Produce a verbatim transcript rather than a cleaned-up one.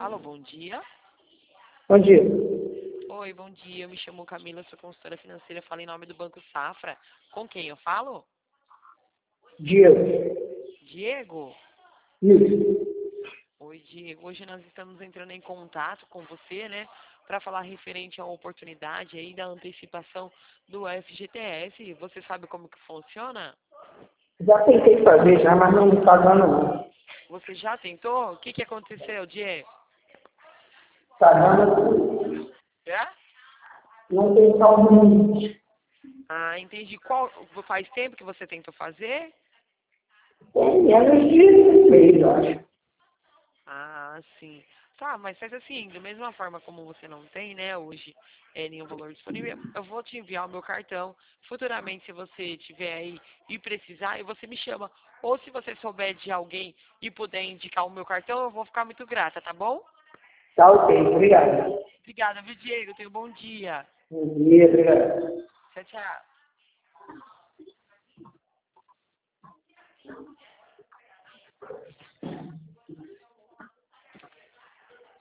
Alô, bom dia. Bom dia. Oi, bom dia. Eu me chamo Camila, sou consultora financeira, falo em nome do Banco Safra. Com quem eu falo? Diego. Diego? Isso. Oi, Diego. Hoje nós estamos entrando em contato com você, né, para falar referente à oportunidade aí da antecipação do F G T S. Você sabe como que funciona? Já tentei fazer já, mas não está dando não. Você já tentou? O que que aconteceu, Diego? Está dando. É? Não tem saldo muito. Ah, entendi. Qual faz tempo que você tentou fazer? Tem menos de um mês, eu acho. Ah, sim. Tá, mas faz assim, da mesma forma como você não tem, né, hoje é, nenhum valor disponível, eu vou te enviar o meu cartão. Futuramente, se você tiver aí e precisar, e você me chama. Ou se você souber de alguém e puder indicar o meu cartão, eu vou ficar muito grata, tá bom? Tá ok, obrigado. Obrigada, viu, Diego? Tenha um bom dia. Bom dia, obrigado. Tchau, tchau.